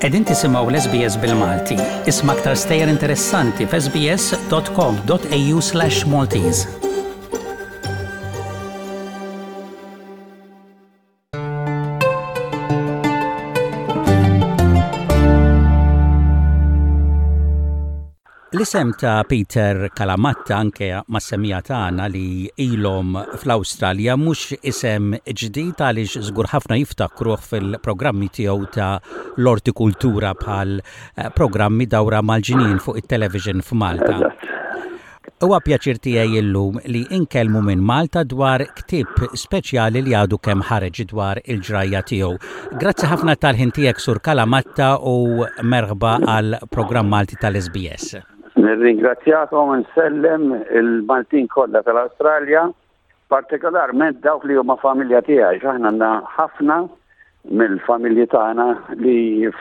Qegħdin tisimgħu l-SBS bil-Malti. Isma' aktar stejjer interessanti f'sbs.com.au/Maltese. L-isem ta' Peter Kalamatta anke mas-semmija tagħna li ilhom fl-Awstralja mhux isem ġdid għaliex żgur ħafna jiftakruh fil-programmi tiegħu ta' l-ortikultura bħal programmi dawra mal-ġinien fuq it-television f'Malta. Huwa pjaċir tiegħi illum li inkellmu minn Malta dwar ktieb speċjali li għadu kemm ħareġ dwar il-ġrajja tiegħu. Grazzi ħafna tal-ħin tiegħek Sur Kalamatta u merħba għal programm Malti tal-SBS. Nirringrazzjakom nsellem il-Maltin kollha tal-Awstralja, partikolarment dawk li huma familja tiegħi. Aħna għandna ħafna mill-familji tagħna li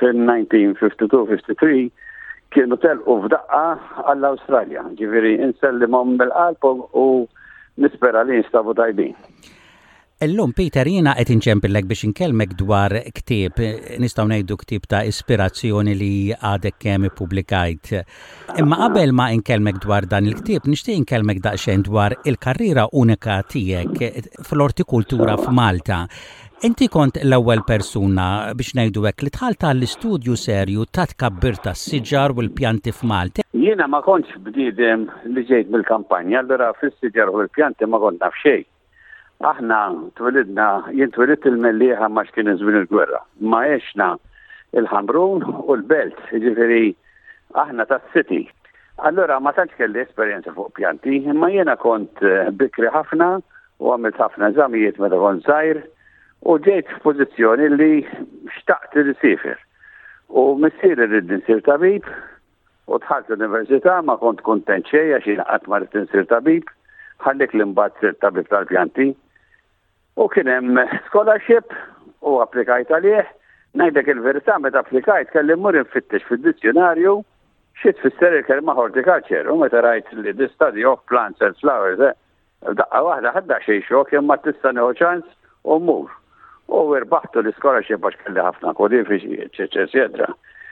fil-1952-53 kienu telqu f'daqqa għall-Awstralja. Ġifieri insellimhom bil-qalb u nispera li jinstabu tajbin. Illum Peter jiena qed inċempillek biex inkellmek dwar ktieb, nistgħu ngħidu ktieb ta' ispirazzjoni li għadek kemm ippubblikajt. Imma qabel ma inkellmek dwar dan il-ktieb, nixtieq inkellmek daqsxejn dwar il-karriera unika tiegħek fl-ortikultura f'Malta. Inti kont l-ewwel persuna biex ngħidu hekk li tħalt tal-istudju serju ta' tkabbir tas-siġar u l-pjanti f'Malta. Jiena ma kontx bdiedem li ġejt mill-kampanja, allura fis-siġar u l-pjanti ma kont naf xejn. Aħna jien twelidt il-Mellieħa ma x'kien żmien il-gwerra. Ma għexna il-Ħamrun u l-Belt, jiġifieri aħna tas-City. Allura ma tantx kelli esperjenza fuq pjanti, imma jiena kont bikri ħafna u għamilt ħafna eżamijiet meta kont żgħir u ġejt f'pożizzjoni li xtaqt irsifer. U missier irid insir tabib u dħalt l-università ma kont kuntent xejn għax jiena qatt ma rid insir tabib, ħallek l-imbagħad sir tabib tal-pjanti. U kien hemm scholarship u applikajt għalih. Ngħidlek il-verità meta applikajt kelli mmur infittex fid-dizzjonarju xi tfisser il-kelma horticulture u meta rajt li the study of plants and flowers daqqa waħda ħadda xejn xokk imma tista' neħu ċans u mmur. U irbaħtu l-scholarship għax kelli ħafna kodifiċi eċetera.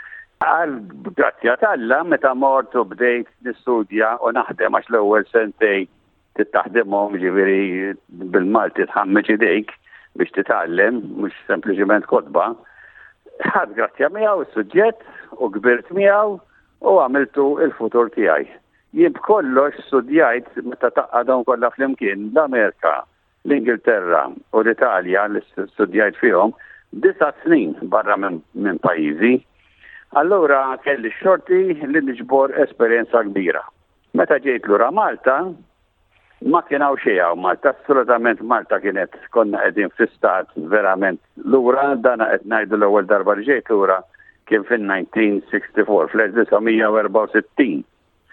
Grazzja tal-Alla meta mort u bdejt nistudja u naħdem għax l-ewwel sentej tittaħdimhom ġifieri bil-Malti tħammeġ idejk biex titgħallem, mhux sempliċement kotba. Ħadd grazzja miegħu is-suġġett u kbirt miegħu u għamiltu il-futur tiegħi. Jien b'kollox studjajt meta taqgħadhom kollha flimkien l-Amerika, l-Ingilterra u l-Italja li studjajt fihom 9 snin barra minn pajjiżi. Allura kelli xorti li niġbor esperjenza kbira. Meta ġejt lura Malta, ma kien hawn xejn hawn Malta, assolutament Malta kienet konna qegħdin fl-istat verament lura, dan qed ngħidu l-ewwel darba li ġejt lura kien fin-1964 fl-1964.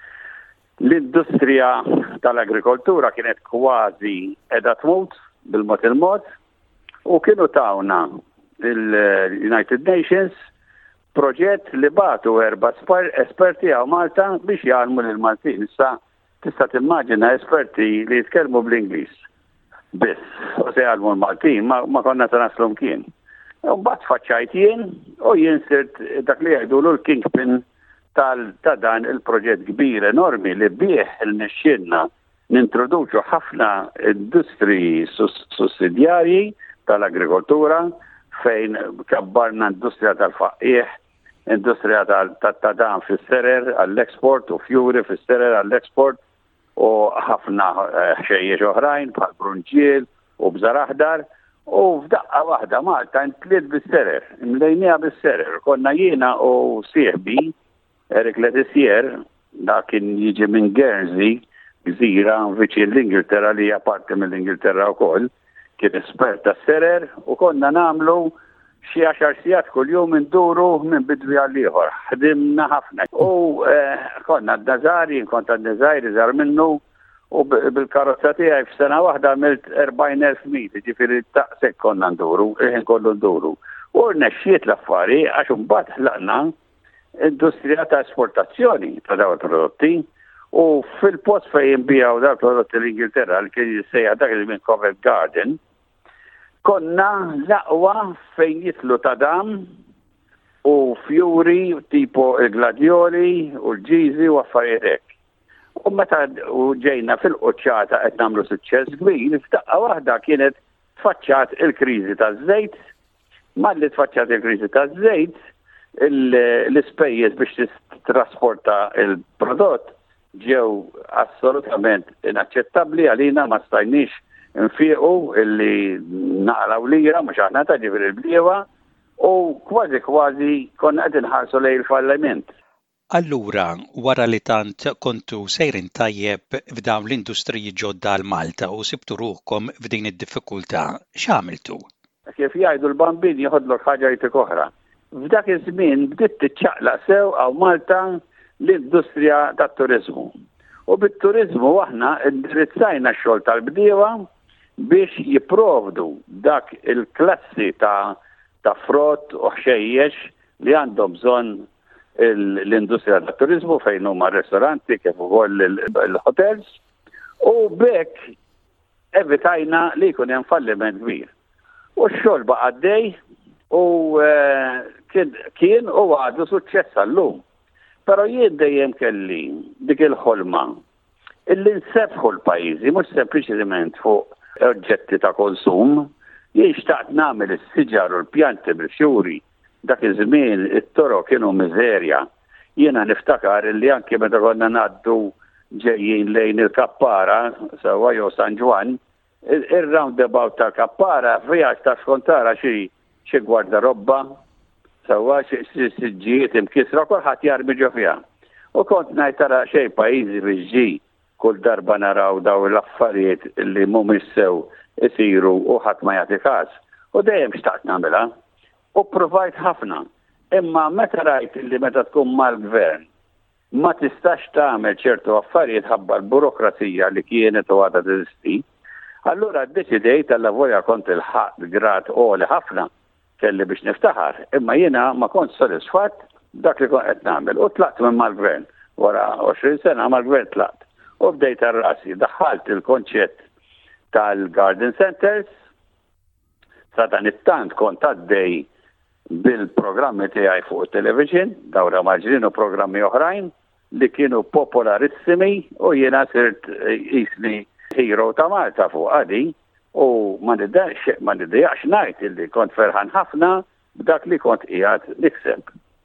L-industrija tal-agrikoltura kienet kważi qiegħda tmut bil-mod il-mod u kienu tawna il-United Nations proġett li batu 4 esperti hawn Malta biex jgħalmu lill-Maltin. Tista' timmaġina esperti li jitkellmu bl-Ingliż biss, u se jgħalmu l-Maltin, ma konna ta' naslhom kien. U mbagħad faċċajt jien u jien sirt dak li jgħidulu l-kingpin ta' dan il-proġett kbir enormi li bih il-nexxielna nintroduċu ħafna industri sussidjarji tal-agrikoltura fejn kabbarna industrija tal-faqqieħ, industrija ta' dan fis-serer għall-eksport u fjuri fis-serer għall-eksport u ħafna xejjex oħrajn bħal brunġiel u bżar aħdar u f'daqqa waħda Malta intliet bis-serer, imlejniha bis-serer. Konna jiena u sieħbi Eric Letizier, da kien jiġi minn Guernsey, gżira viċin l-Ingilterra li hija parti mill-Ingilterra wkoll, kien espert tas-serer u konna nagħmlu xi 10 sigħat kuljum induru minn bidwi għal ieħor. Ħdimna ħafna. U konna d-Nazari, kont d-Nazari żar minnu u bil-karozza tiegħi f'sena waħda għamilt 40,000 mil, ġifieri taqsek konna nduru, kollu nduru. U rnexxiet l-affari għax imbagħad ħlaqna industrija ta' esportazzjoni ta' dawn il-prodotti u fil-post fejn jinbijaw dawn il-prodotti l-Ingilterra li kien jissejja dak li minn Covent Garden konna laqwa fejn jitlu ta' dam u fjuri tipo il-gladioli u l-ġizi u affarijiet hekk. U meta ġejna fil-qoċċata qed nagħmlu suċċess kbir, f'daqqa waħda kienet tfaċċat il-kriżi taż-żejt, malli tfaċċat il-kriżi taż-żejt, l-ispejjeż biex titrasporta il-prodott ġew assolutament inaċċettabbli għalina ma stajniex nfiequ illi naqraw lira mhux aħna ta' ġifier il-bdiewa u kważi konna qed inħarsu lejn il-falliment. Allura, wara li tant kontu sejrin tajjeb f'dawn l-industriji ġodda l-Malta u sibtu ruħkom f'din id-diffikultà, x'għamiltu? Kif jgħidu l-bambin jieħodlok ħaġa jtik oħra. F'dak iż-żmien bdiet tiċċaqlaq sew għaw Malta l-industrija tat-turiżmu. U bit-turiżmu aħna indirizzajna x-xogħol tal-bdiewa biex jipprovdu dak il-klassi ta' frott u ħxejjex li għandhom bżonn l-industrija tat-turiżmu fejn huma ristoranti kif ukoll il-hotels u bekk evitajna li jkun hemm falliment kbir. U x-xogħol baqa' għaddej u kien u għadu suċċess għallum. Però jien dejjem kelli dik il-ħolma illi nsebħu l-pajjiżi mhux sempliċement fuq oġġetti ta' konsum, jien xtaqt nagħmel is-siġar u l-pjanti bil-fjuri. Dak iż-żmien it-toro kienu miżerja. Jiena niftakar illi anke meta konna ngħaddu ġejjin lejn il-Kappara sewwa jew San Ġwan, ir-roundabout tal-Kappara fiha ta' skontara xi gwardarobba, sewwa xi siġġijiet imkisra kulħadd jarmi ġo fiha. U kont ngħid tara xejn pajjiżi biġġi kull darba naraw daw l-affarijiet li mhumiex sew isiru u ħadd ma jagħti każ. U dejjem xtaqt nagħmilha. U provajt ħafna. Imma meta rajt li meta tkun mal-gvern ma tistax tagħmel ċertu affarijiet ħabba l-burokrazija li kienet u għadha teżisti, allura ddeċidejt tal-lavorja kont il-ħaq grad għoli ħafna kelli biex niftaħar. Imma jiena ma kont sodisfatt dak li kont qed nagħmel u tlaqt minn mal-gvern. Wara 20 sena mal-gvern tlaqt. U bdejt ar-rasi, daħħalt il-konċett tal-garden centers, sa dan it-tant kont għaddej bil-programmi tiegħi fuq television, dawra maġrin u programmi oħrajn li kienu popolarissimi u jiena sirt jisni hero ta' Malta fuq għadi u ma nidejaqx ngħid illi kont ferħan ħafna b'dak li kont qiegħed nikseb.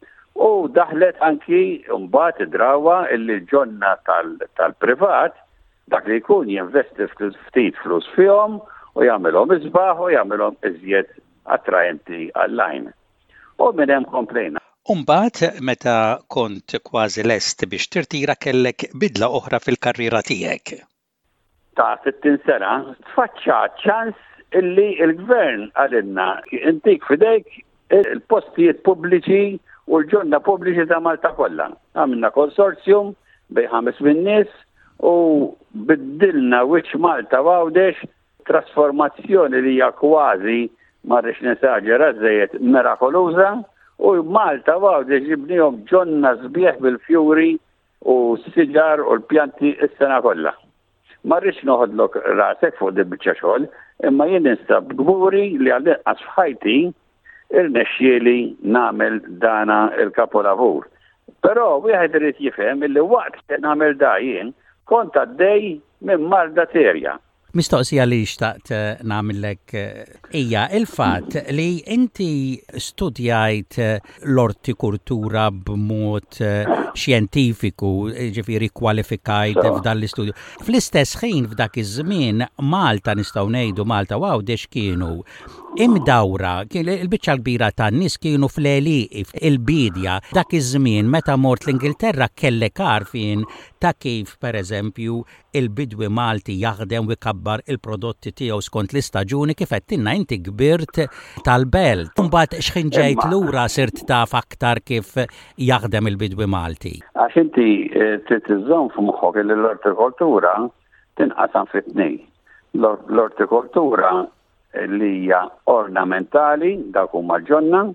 U daħlet anki mbagħad id-drawa illi ġonna tal-privat dak li jkun jinvesti ftit flus fihom u jagħmilhom isbaħ u jagħmilhom iżjed attrajenti għall-lajn. U minn hemm komplejna. Mbagħad meta kont kważi lest biex tirtira kellek bidla oħra fil-karriera tiegħek. Ta' 60 sena tfaċċat ċans illi l-gvern għalilna intik fidejk il-postijiet pubbliċi u l-ġonna pubbliċi ta' Malta kollha. Għamilna konsorzjum bej 5 nies u biddilna wiċċ Malta Għawdex trasformazzjoni li hija kważi marrex nesaġera żejjed mirakoluża u Malta Għawdex ġibnihom ġonna sbieħ bil-fjuri u s-siġar u l-pjanti s-sena kollha. Marrex noħodlok rasek fuq bil-biċċa xogħol, imma jien nistab gburi li għal-inqas f'ħajti irnexxieli nagħmel dana il-kapolavur. Però wieħed irid jifhem illi waqt nagħmel da jien kont għaddej minn marda serja. Mistoqsija li xtaqt nagħmellek hija il-fatt li inti studjajt l-ortikultura b'mod xjentifiku, ġifieri kwalifikajt f'dan l-istudju. Fl-istess ħin f'dak iż-żmien Malta nistgħu ngħidu Malta Għawdex kienu imdawra, il-biċċa kbira tan-nies kienu fl-eliqi, il-bidja. Dak iż-żmien meta mort l-Ingilterra kellek għarfien ta' kif pereżempju il-bidwi Malti jaħdem u jkabbar il-prodotti tiegħu skont l-istaġuni kif qedtilna inti kbirt tal-belt. Imbagħad x'ħin ġejt lura sirt taf aktar kif jaħdem il-bidwi Malti. Għax inti trid iżżomm f'moħħok li l-ortikoltura tinqasam fit-tnejn. L-ortikoltura li hija ornamentali dak huma ġonna,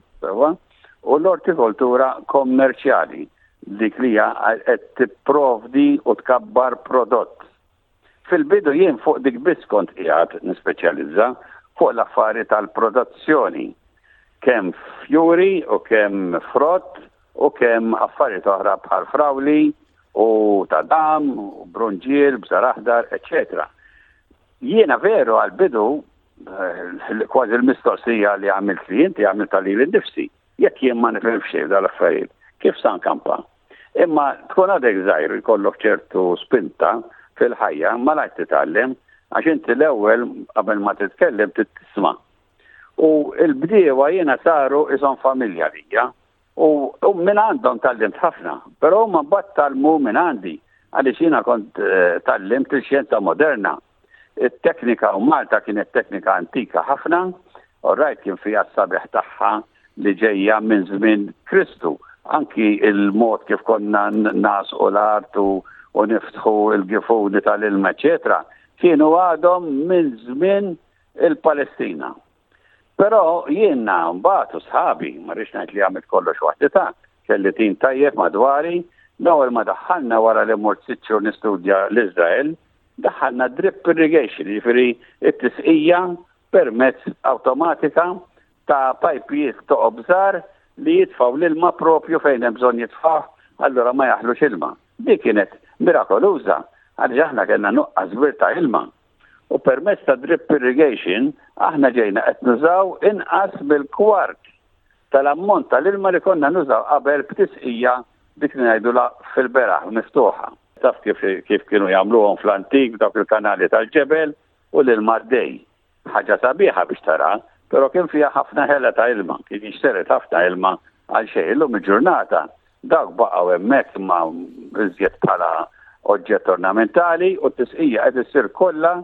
u l-ortikoltura kommerċjali dik li hija qed tipprovdi u tkabbar prodott. Fil-bidu jien fuq dik biss kont qiegħed nispeċjalizza fuq l-affarijiet tal-produzzjoni. kemm fjuri u kemm frott u kemm affarijiet oħra bħal frawli u tadam, u brunġiel, bżar aħdar, etc. Jiena veru għal-bidu kważi l-mistoqsija li għamilt li inti għamilt li l-nifsi. Jekk jien ma nifhem xejn dal-affarijiet, kif san kampa? Imma tkun għadek żgħir jkollok ċertu spinta fil-ħajja ma lajt titgħallem għax inti l-ewwel qabel ma titkellem tisma'. U l-bdiewa jiena saru ishom familja lija u minn għandhom tallimt ħafna, però ma mbagħad talmu minn għandi għaliex jiena kont tallimt il-xjenza moderna. Il-teknika u Malta kienet teknika antika ħafna, u rajt kien fiha s-sabiħ tagħha li ġejja minn żmien Kristu. Anki il-mod kif konna nasqu l-art u niftħu il-gifuni tal-ilma, eċetera, kienu għadhom minn żmien il-Palestina. Però jiena mbagħad u sħabi, ma rridx ngħid li għamilt kollox waħditha, kelli tim tajjeb madwari, l-ewwel ma daħħalna wara li mort 6 xhur nistudja l-Iżrael, daħħalna drip irrigation, jiġifieri t-tisqija permezz awtomatika ta' pajpijiet toqob żgħar li jitfgħu l-ilma propju fejn hemm bżonn jitfgħu, allura ma jaħlux ilma. Di kienet mirakoluża għaliex aħna kellna nuqqas kbir ta' ilma. U permezz ta' drip irrigation aħna ġejna qed nużaw inqas bil-kwart tal-ammont tal-ilma li konna nużaw qabel b'tisqija dik ngħidula fil-beraħ miftuħa. Taf kif kienu jagħmluhom fl-antik dawk il-kanali tal-ġebel u l-ilma għaddej. Ħaġa sabiħa biex tara, però kien fiha ħafna ħela ta' ilma, kien jixteret ħafna ilma għal xejn illum il-ġurnata dawk baqgħu hemmhekk ma' iżjed bħala oġġett ornamentali u t-tisqija qed issir kollha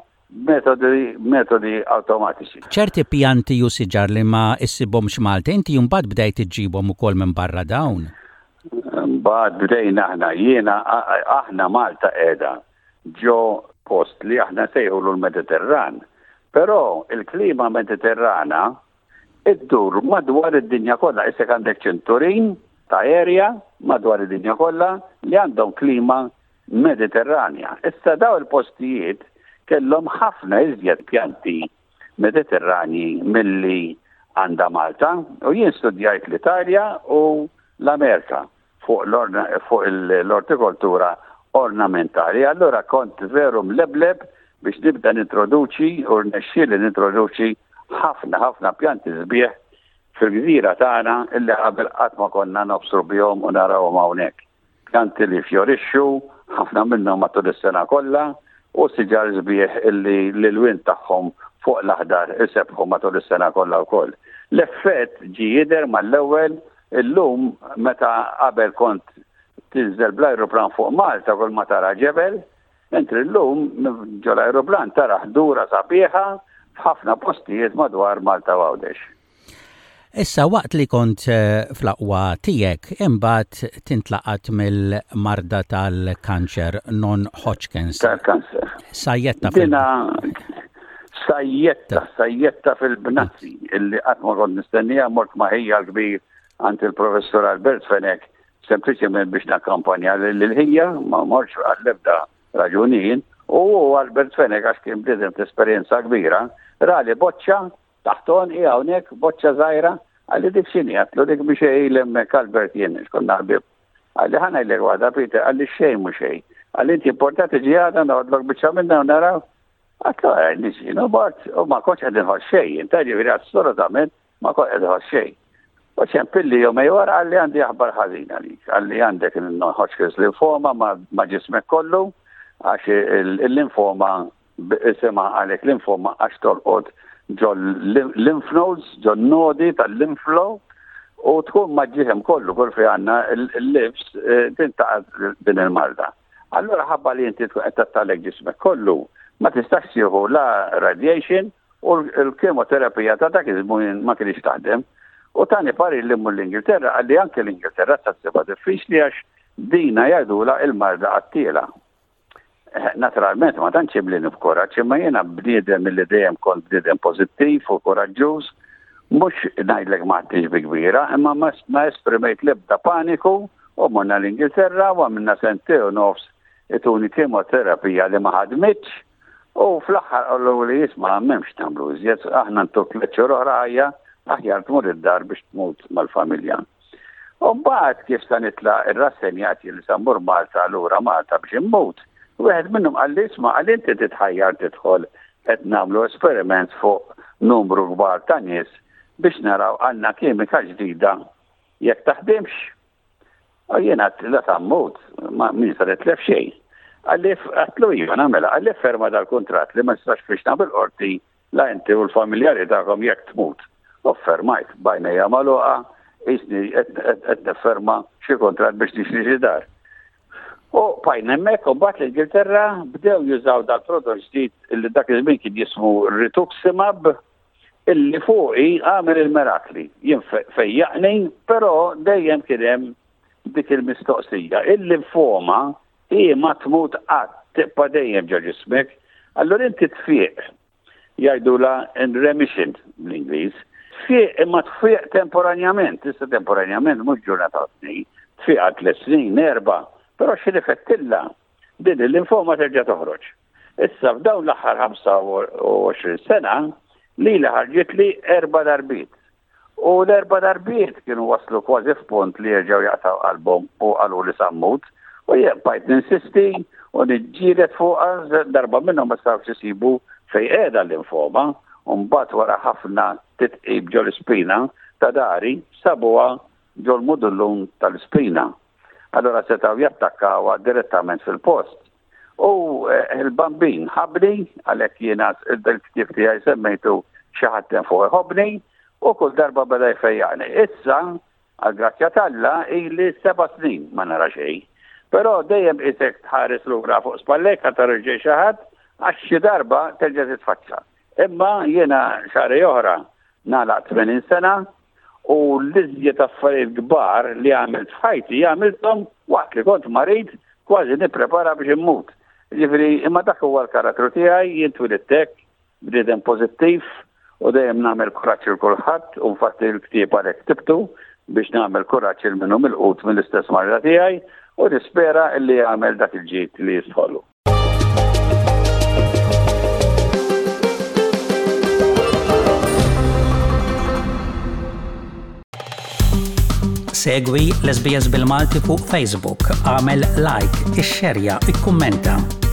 metodi automatiċi. ċerti pjanti u siġar li ma issibhomx Malta, inti mbagħad bdejt iġġibhom ukoll minn barra dawn. Mbagħad bdejna aħna Malta qiegħda ġo post li aħna sejħulu l-Mediterran. Però il-klima Mediterrana iddur madwar id-dinja kollha, issek għandek ċinturin ta' erja madwar id-dinja kollha li għandhom klima mediterranja. Issa daw il-postijiet kellhom ħafna iżjed pjanti mediterrani milli għandha Malta u jien studjajt l-Italja u l-Amerika fuq l-ortikoltura ornamentali. Allora kont veru mlebleb biex nibda nintroduċi u rnexxieli nintroduċi ħafna pjanti sbieħ fil-gżira tagħna illi qabel qatt ma konna nobsru bihom u narawhom hawnhekk. Pjanti li fjorixxu, ħafna minnhom matul is-sena kollha, u siġar sbieħ illi l-win tagħhom fuq l-aħdar isebħu matul is-sena kollha wkoll. L-effett ġie jidher mal-ewwel illum meta qabel kont tinżel bl-ajruplan fuq Malta kull ma tara ġebel, mentri llum ġol ajruplan tara ħdura sabiħa f'ħafna postijiet madwar Malta u Għawdex. Issa waqt li kont fl-aqwa tiegħek imbagħad tintlaqat mill-marda tal-kanċer non-Hodgkins. Tal-kanser. Sajjetta fil-bnazzi illi qatt ma kont nistennija mort maħija l-kbir għand il-professor Albert Fenek sempliċement biex nakkampanja l-ħija ma morx għall-ebda raġunijin u Albert Fenek għax kien bdiet esperjenza kbira rali boċċa taħton hawnhekk boċċa żgħira għalli dik x'inhi għatlu dik biex lemmek Albert jien konna ħbib. Għalli ħana jlek għada Peter għalli xejn mhux xejn. Għalli inti importanti ġiegħda noħodlok biċċa minna u naraw. Għatlu niġi Bart u ma kontx qed inħoss xejn, inta ġifieri assolutament ma kontx qed inħoss xejn. U ċempilli jomej wara għalli għandi aħbar ħażin għalik. Għalli għandek il-Hodgkins linfoma ma ġismek kollu għax il-linfoma isema għalek linfoma għax tolqod ġol lymph nodes, ġol nodi tal-lymph flow u tkun maġġiħem kollu kull fi għanna il-lips tintaqad din il-marda. Allora ħabba li jinti tkun qed tattalek ġismek kollu ma tistax tieħu la radiation u l-kemoterapija ta' dak iż-żmien ma kienx taħdem. U tani pari l-immu l-Ingilterra għalli anke l-Ingilterra ta' diffiċli għax dina jgħidula il-marda għattila. Naturalment ma tantx imlini f'koraġġ, imma jiena bniedem milli dejjem kont bniedem pożittiv u koraġġuż, mhux ngħidlek ma għadtix bi kbira, imma ma esprimejt l-ebda paniku u morna l-Ingilterra u għamilna sentej u nofs ituni kemoterapija li ma ħadmitx u fl-aħħar qallu li jisma' m'hemmx tagħmlu iżjed aħna ntuk 3 xhur oħra aħjar tmur id-dar biex tmut mal-familja. U mbagħad kif sa nitlaq ir-rassenjati li sambur Malta lura Malta biex immut, wieħed minnhom qal li isma' għal inti titħajjar tidħol qed nagħmlu esperiment fuq numru kbar ta' nies biex naraw għandna kimika ġdida jekk taħdimx. U jiena la tammut, min saret lef xejn. Għallif għatlu jiva namela, għallif ferma dal-kontrat li ma nistax biex nagħmel qorti la inti u l-familjari tagħkom jekk tmut. U fermajt bajna jamaluqa, jisni qed ferma xi kontrat biex tixri dar. U bajna hemmhekk u mbagħad l-Ingilterra bdew jużaw dal-prodott ġdid li dak iż-żmien kien jismu rituximab illi fuqi għamel il-mirakli. Jien fejjaqni, però dejjem kien hemm dik il-mistoqsija. Il-linfoma ma tmut qatt tibqa' dejjem ġo ġismek, allura inti tfieq. Jgħidula in remission bl-Ingliż. Tfieq imma tfieq temporanjament, issa temporanjament mhux ġurnata snin, tfieq għal 3 snin, 4, però xi rifettilla din il-linfoma terġa' toħroġ. Issa f'dawn l-aħħar 25 sena li ħarġet li 4 darbiet. U l-4 darbiet kienu waslu kważi f'punt li jerġgħu jaqtaw qalbhom u qalu li sammut. U bajt ninsisti u nġiret fuqha darba minnhom ma stawx isibu fejn qiegħda l-linfoma, u mbagħad wara ħafna titqib ġol spina ta' dari sabuha ġol mudullun tal-spina. Allora setgħu jattakkawha direttament fil-post. U il-bambin ħabni għalhekk jiena il-ktieb tiegħi semmejtu xi ħadd fuq ħobni u kull darba beda jfejjaqni. Issa għal-grazzja t'Alla ili 7 snin ma nara xejn. Però dejjem isek tħares lura fuq spallek ta' rġej xi ħadd għax xi darba terġa' titfaċċa. Imma jiena xahar oħra nagħlaq 80 sena u l-iżjed affarijiet kbar li għamilt f'ħajti għamilthom waqt li kont marid kważi nipprepara biex immut. Ġifieri imma dak huwa l-karattru tiegħi jien twilidtek bniedem pożittiv u dejjem nagħmel kuraġġ il kulħadd u fatti l-ktieb għalhekk tibtu biex nagħmel kuraġġ il minnhom il-qut mill-istess marra tiegħi u nispera li għamel dak il-ġid li jistħollu. Segwi l-SBS bil-Malti fuq Facebook, għamel like, ixxerja, ikkummenta.